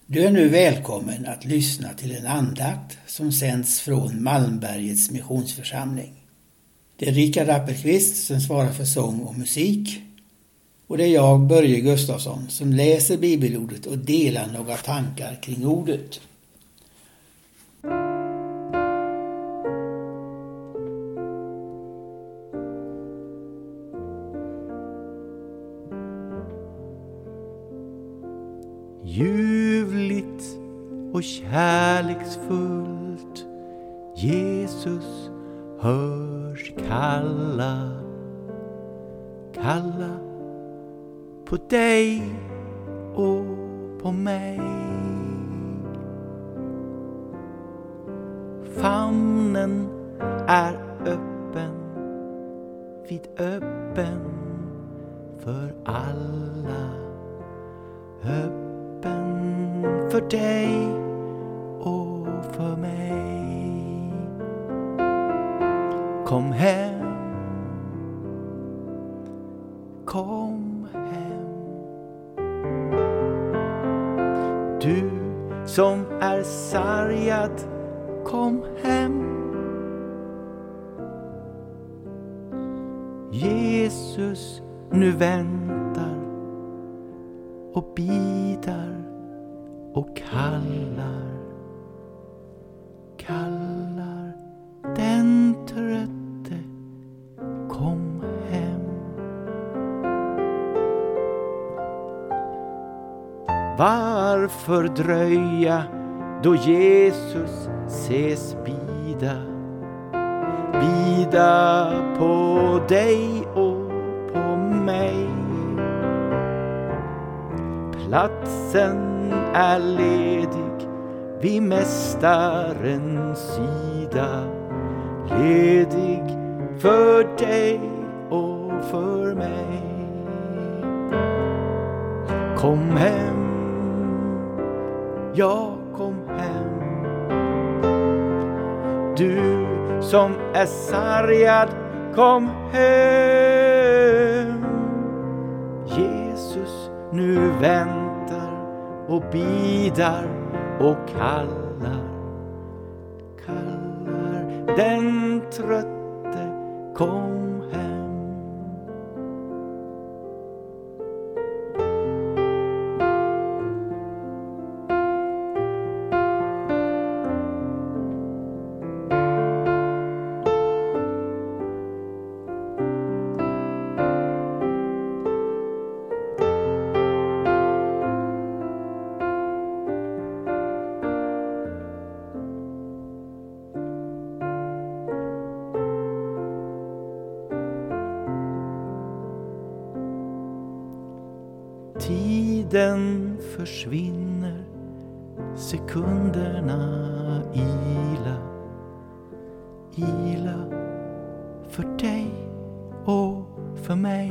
Du är nu välkommen att lyssna till en andakt som sänds från Malmbergets missionsförsamling. Det är Rickard Appelqvist som svarar för sång och musik. Och det är jag, Börje Gustafsson, som läser bibelordet och delar några tankar kring ordet. Ljuvligt och kärleksfullt Jesus hörs kalla på dig och på mig. Famnen är öppen, vidöppen för alla. Öppen för dig och för mig. Kom hem, kom hem. Du som är sargad, kom hem. Jesus nu väntar och bidar och kallar den trötte, kom hem. Varför dröja då Jesus ses bida på dig och på mig? Platsen är ledig vid mästarens sida, ledig för dig och för mig. Kom hem, ja kom hem. Du som är sargad, kom hem. Jesus nu väntar och bidar och kallar den trötte, kom hem. Tiden försvinner, sekunderna ila för dig och för mig.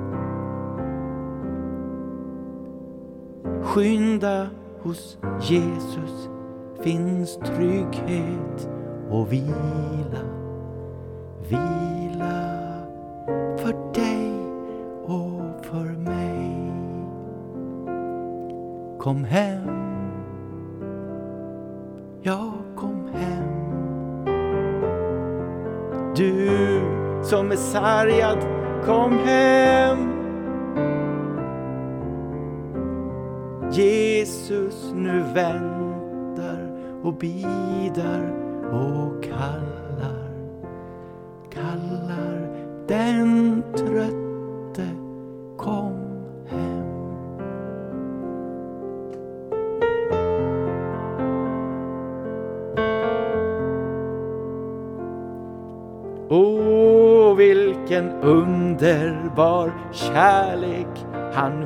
Skynda, hos Jesus finns trygghet och vila för dig och för mig. Kom hem, ja kom hem. Du som är sargad, kom hem. Jesus nu väntar och bidar och kallar den trötte, kom hem. Åh, vilken underbar kärlek han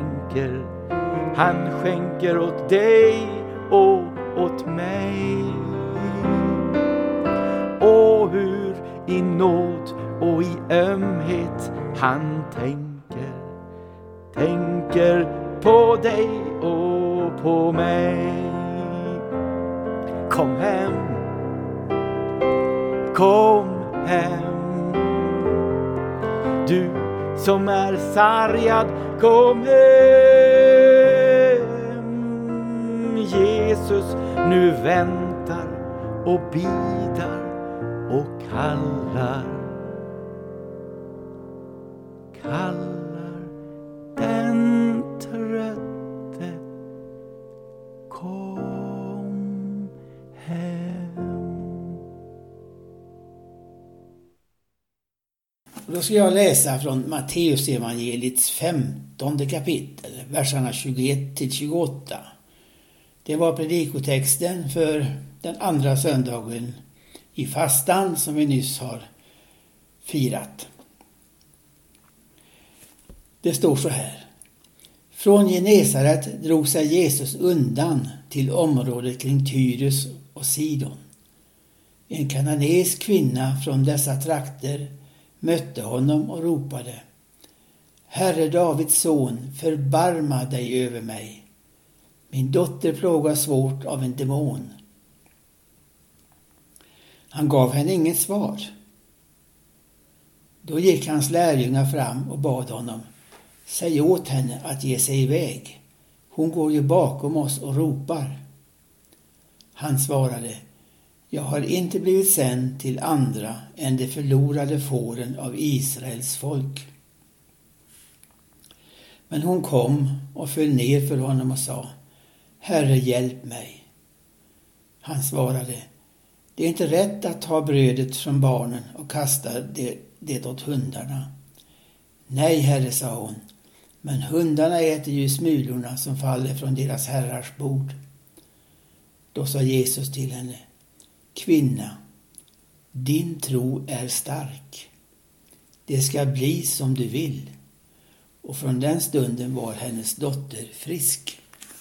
skänker åt dig och åt mig. Och hur i nåd och i ömhet han tänker på dig och på mig. Kom hem, kom hem. Du som är sargad, kom hem. som Jesus nu väntar och bidar och kallar den trötte, kom hem. Då ska jag läsa från Matteus evangeliets 15 kapitel, verserna 21-28. Det var predikotexten för den andra söndagen i fastan som vi nyss har firat. Det står så här. Från Genesaret drog sig Jesus undan till området kring Tyrus och Sidon. En kananeisk kvinna från dessa trakter mötte honom och ropade: Herre Davids son, förbarma dig över mig. Min dotter plågas svårt av en demon. Han gav henne inget svar. Då gick hans lärjungar fram och bad honom: Säg åt henne att ge sig iväg. Hon går ju bakom oss och ropar. Han svarade: Jag har inte blivit sänd till andra än de förlorade fåren av Israels folk. Men hon kom och föll ner för honom och sa: Herre, hjälp mig. Han svarade: Det är inte rätt att ta brödet från barnen och kasta det åt hundarna. Nej, Herre, sa hon, men hundarna äter ju smulorna som faller från deras herrars bord. Då sa Jesus till henne: Kvinna, din tro är stark. Det ska bli som du vill. Och från den stunden var hennes dotter frisk.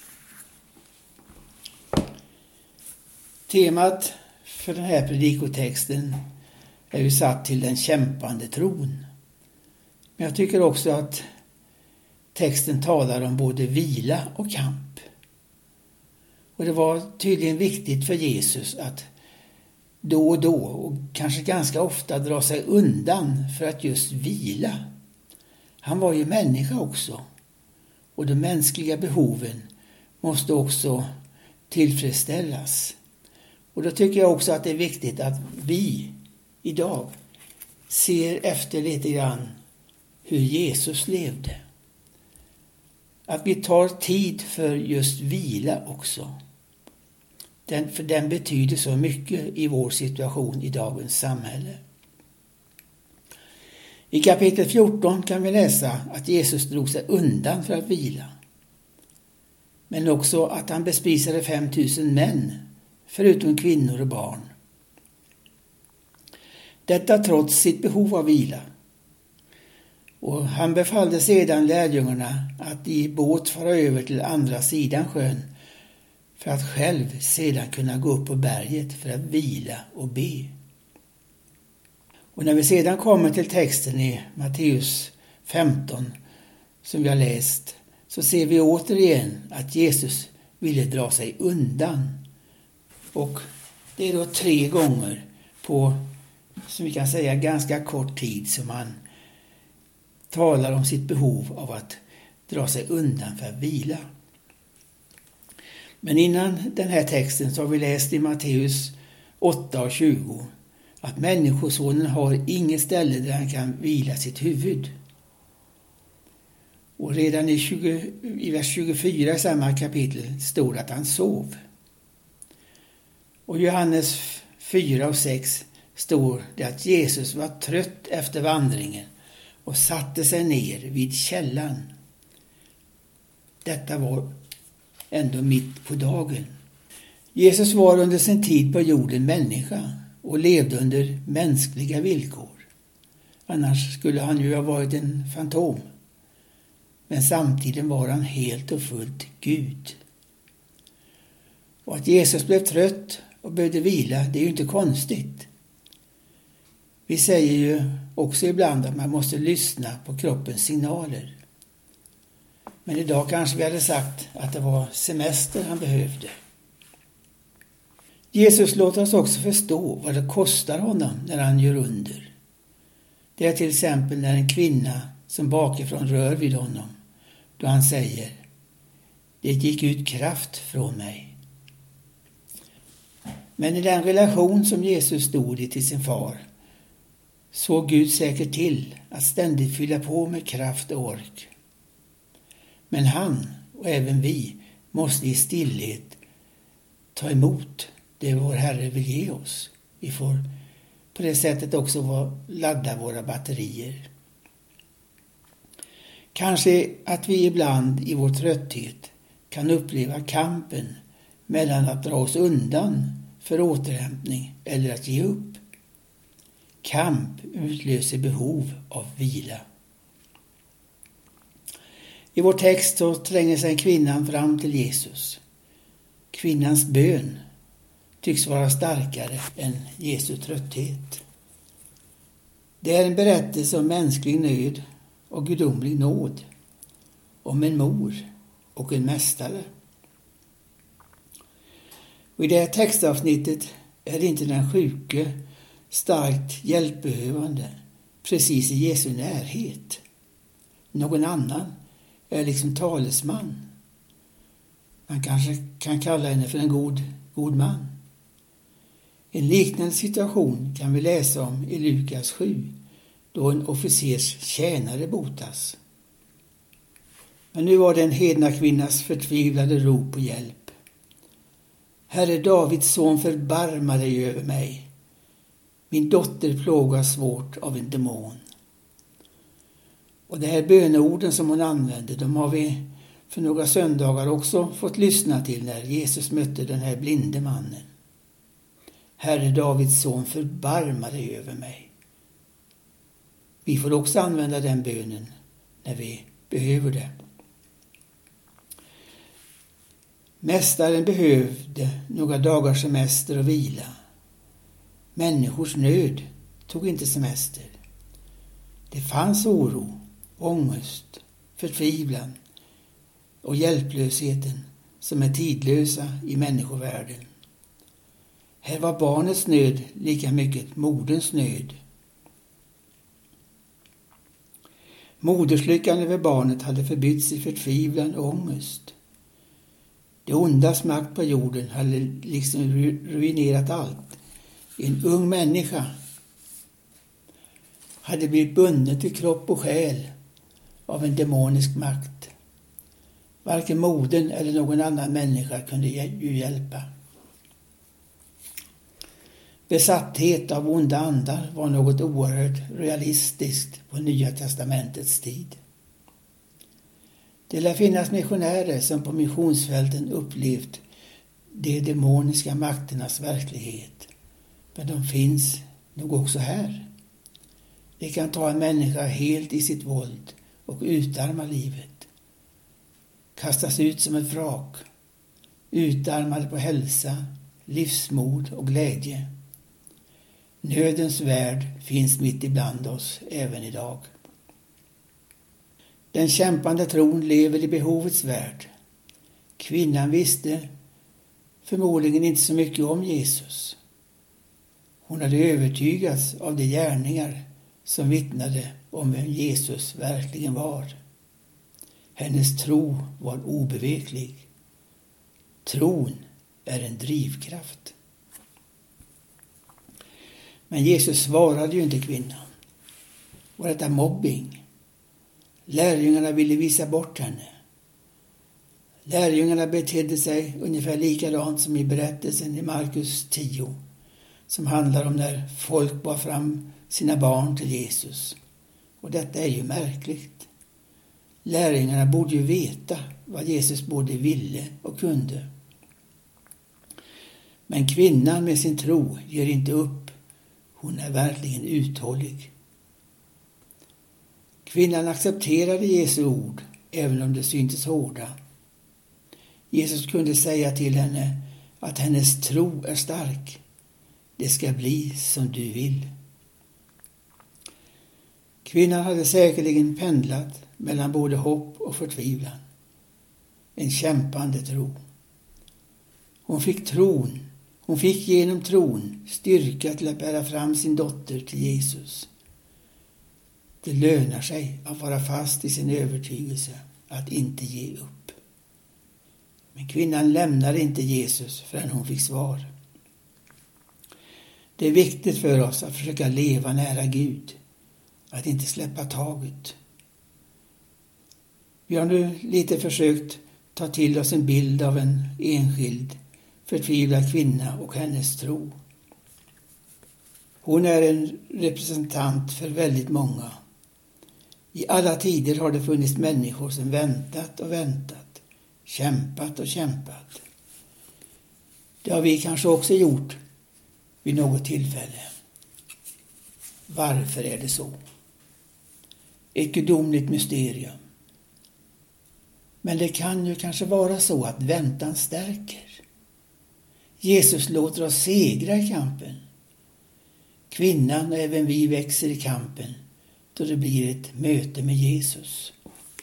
Temat för den här predikotexten är ju satt till den kämpande tron. Men jag tycker också att texten talar om både vila och kamp. Och det var tydligen viktigt för Jesus att då och då, och kanske ganska ofta, dra sig undan för att just vila. Han var ju människa också. Och de mänskliga behoven måste också tillfredsställas. Och då tycker jag också att det är viktigt att vi idag ser efter lite grann hur Jesus levde. Att vi tar tid för just vila också. För den betyder så mycket i vår situation i dagens samhälle. I kapitel 14 kan vi läsa att Jesus drog sig undan för att vila. Men också att han bespisade 5000 män, förutom kvinnor och barn. Detta trots sitt behov av vila. Och han befallde sedan lärjungarna att i båt fara över till andra sidan sjön för att själv sedan kunna gå upp på berget för att vila och be. Och när vi sedan kommer till texten i Matteus 15 som vi har läst, så ser vi återigen att Jesus ville dra sig undan. Och det är då 3 gånger på, som vi kan säga, ganska kort tid som han talar om sitt behov av att dra sig undan för att vila. Men innan den här texten så har vi läst i Matteus 8:20 att människosonen har inget ställe där han kan vila sitt huvud. Och redan i vers 24 i samma kapitel står att han sov. Och i Johannes 4:6 står det att Jesus var trött efter vandringen och satte sig ner vid källan. Detta var ändå mitt på dagen. Jesus var under sin tid på jorden människa och levde under mänskliga villkor. Annars skulle han ju ha varit en fantom. Men samtidigt var han helt och fullt Gud. Och att Jesus blev trött och behövde vila, det är ju inte konstigt. Vi säger ju också ibland att man måste lyssna på kroppens signaler. Men idag kanske vi hade sagt att det var semester han behövde. Jesus låter oss också förstå vad det kostar honom när han gör under. Det är till exempel när en kvinna som bakifrån rör vid honom, då han säger: Det gick ut kraft från mig. Men i den relation som Jesus stod i till sin far såg Gud säkert till att ständigt fylla på med kraft och ork. Men han och även vi måste i stillhet ta emot det vår Herre vill ge oss. Vi får på det sättet också ladda våra batterier. Kanske att vi ibland i vår trötthet kan uppleva kampen mellan att dra oss undan för återhämtning eller att ge upp. Kamp utlöser behov av vila. I vår text så tränger sig kvinnan fram till Jesus. Kvinnans bön tycks vara starkare än Jesu trötthet. Det är en berättelse om mänsklig nöd och gudomlig nåd. Om en mor och en mästare. Och i det här textavsnittet är det inte den sjuke, starkt hjälpbehövande, precis i Jesu närhet. Någon annan är liksom talesman. Man kanske kan kalla henne för en god man. En liknande situation kan vi läsa om i Lukas 7, då en officers tjänare botas. Men nu var det en hedna kvinnas förtvivlade rop på hjälp. Herre Davids son, förbarma dig över mig. Min dotter plågas svårt av en demon. Och de här böneorden som hon använde, de har vi för några söndagar också fått lyssna till när Jesus mötte den här blinde mannen. Herre Davids son, förbarma dig över mig. Vi får också använda den bönen när vi behöver det. Mästaren behövde några dagars semester och vila. Människors nöd tog inte semester. Det fanns oro, ångest, förtvivlan och hjälplösheten som är tidlösa i människovärlden. Här var barnets nöd lika mycket moderns nöd. Moderslyckan över barnet hade förbytts i förtvivlan och ångest. Det ondas makt på jorden hade liksom ruinerat allt. En ung människa hade blivit bunden till kropp och själ av en demonisk makt. Varken modern eller någon annan människa kunde ju hjälpa. Besatthet av onda andar var något oerhört realistiskt på Nya testamentets tid. Det lär finnas missionärer som på missionsfälten upplevt de demoniska makternas verklighet. Men de finns nog också här. Det kan ta en människa helt i sitt våld och utarma livet. Kastas ut som ett vrak. Utarmad på hälsa, livsmod och glädje. Nödens värld finns mitt ibland oss även idag. Den kämpande tron lever i behovets värld. Kvinnan visste förmodligen inte så mycket om Jesus. Hon hade övertygats av de gärningar som vittnade om vem Jesus verkligen var. Hennes tro var obeveklig. Tron är en drivkraft. Men Jesus svarade ju inte kvinnan. Var detta mobbing? Lärjungarna ville visa bort henne. Lärjungarna betedde sig ungefär likadant som i berättelsen i Markus 10, som handlar om när folk bar fram sina barn till Jesus. Och detta är ju märkligt. Lärjungarna borde ju veta vad Jesus både ville och kunde. Men kvinnan med sin tro ger inte upp. Hon är verkligen uthållig. Kvinnan accepterade Jesu ord, även om det syntes hårda. Jesus kunde säga till henne att hennes tro är stark. Det ska bli som du vill. Kvinnan hade säkerligen pendlat mellan både hopp och förtvivlan. En kämpande tro. Hon fick genom tron styrka till att bära fram sin dotter till Jesus. Det lönar sig att vara fast i sin övertygelse, att inte ge upp. Men kvinnan lämnade inte Jesus förrän hon fick svar. Det är viktigt för oss att försöka leva nära Gud, att inte släppa taget. Vi har nu lite försökt ta till oss en bild av en enskild förtvivlad kvinna och hennes tro. Hon är en representant för väldigt många. I alla tider har det funnits människor som väntat och väntat, kämpat och kämpat. Det har vi kanske också gjort vid något tillfälle. Varför är det så? Ett gudomligt mysterium. Men det kan ju kanske vara så att väntan stärker. Jesus låter oss segra i kampen. Kvinnan och även vi växer i kampen då det blir ett möte med Jesus.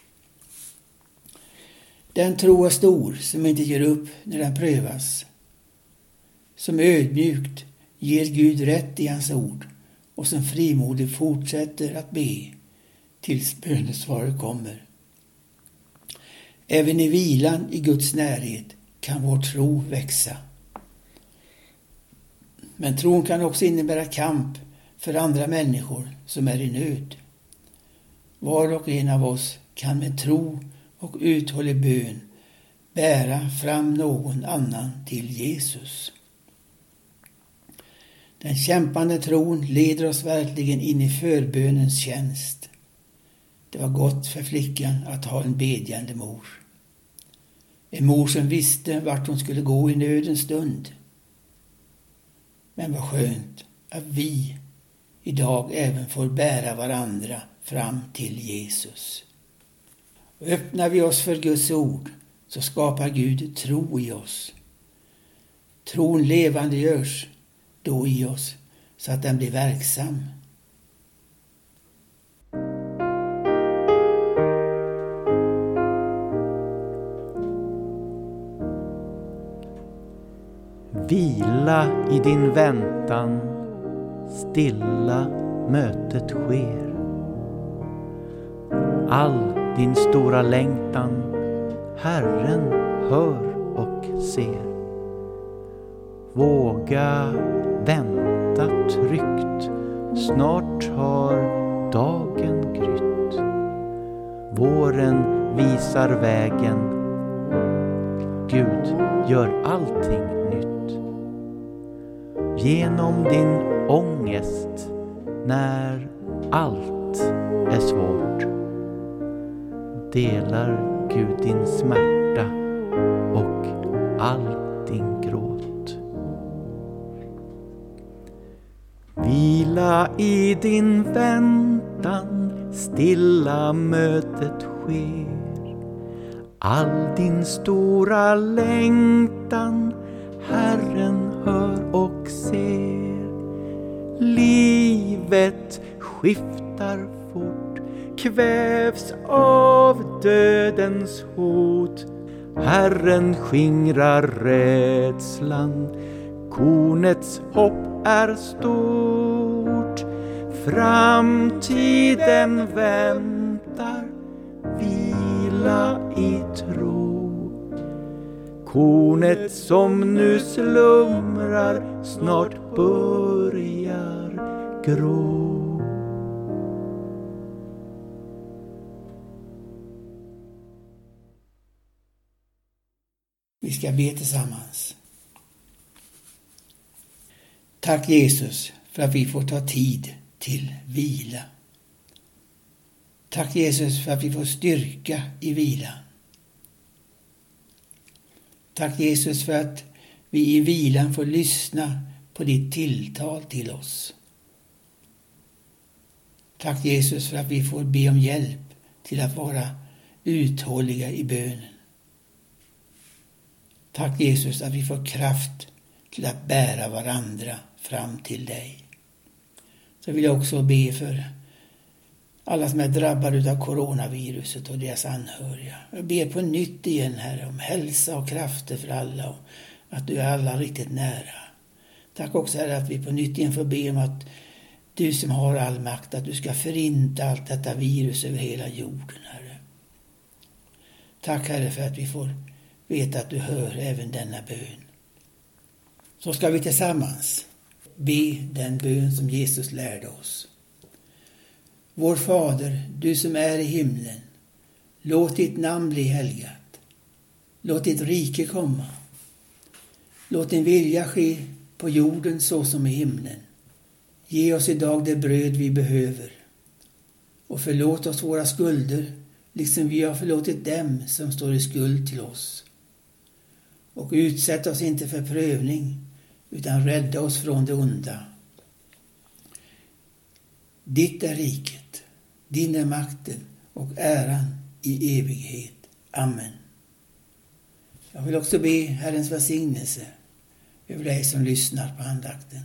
Den tro är stor som inte ger upp när den prövas. Som ödmjukt ger Gud rätt i hans ord och som frimodigt fortsätter att be tills bönesvaret kommer. Även i vilan i Guds närhet kan vår tro växa. Men tron kan också innebära kamp för andra människor som är i nöd. Var och en av oss kan med tro och uthållig bön bära fram någon annan till Jesus. Den kämpande tron leder oss verkligen in i förbönens tjänst. Det var gott för flickan att ha en bedjande mor. En mor som visste vart hon skulle gå i nödens stund. Men vad skönt att vi idag även får bära varandra fram till Jesus. Och öppnar vi oss för Guds ord så skapar Gud tro i oss. Tron levandegörs då i oss så att den blir verksam. Vila i din väntan, stilla mötet sker. All din stora längtan, Herren hör och ser. Våga vänta tryggt, snart har dagen grytt. Våren visar vägen, Gud gör allting nytt. Genom din ångest när allt är svårt delar Gud din smärta och all din gråt. Vila i din väntan, stilla mötet sker. All din stora längtan, Herren hör och ser. Livet skiftar fort, kvävs av dödens hot. Herren skingrar rädslan, kornets hopp är stort. Framtiden väntar, vila i tro. Kornet som nu slumrar snart börjar gro. Vi ska be tillsammans. Tack Jesus för att vi får ta tid till vila. Tack Jesus för att vi får styrka i vilan. Tack Jesus för att vi i vilan får lyssna på ditt tilltal till oss. Tack Jesus för att vi får be om hjälp till att vara uthålliga i bönen. Tack Jesus att vi får kraft till att bära varandra fram till dig. Så vill jag också be för alla som är drabbade av coronaviruset och deras anhöriga. Jag ber på nytt igen, Herre, om hälsa och krafter för alla och att du är alla riktigt nära. Tack också, Herre, att vi på nytt igen får be om att du som har all makt, att du ska förinta allt detta virus över hela jorden, Herre. Tack, Herre, för att vi får veta att du hör även denna bön. Så ska vi tillsammans be den bön som Jesus lärde oss. Vår Fader, du som är i himlen, låt ditt namn bli helgat. Låt ditt rike komma. Låt din vilja ske på jorden så som i himlen. Ge oss idag det bröd vi behöver. Och förlåt oss våra skulder, liksom vi har förlåtit dem som står i skuld till oss. Och utsätt oss inte för prövning, utan rädda oss från det onda. Ditt är riket, din är makten och äran i evighet. Amen. Jag vill också be Herrens välsignelse över dig som lyssnar på andakten.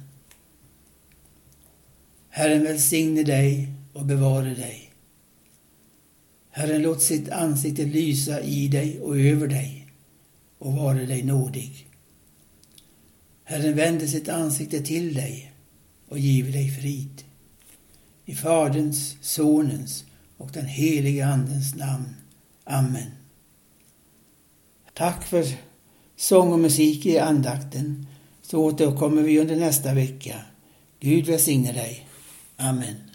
Herren välsigne dig och bevare dig. Herren låt sitt ansikte lysa i dig och över dig och vare dig nådig. Herren vänder sitt ansikte till dig och giver dig frid. I Faderns, Sonens och den helige Andens namn. Amen. Tack för sång och musik i andakten. Så återkommer vi under nästa vecka. Gud välsigne dig. Amen.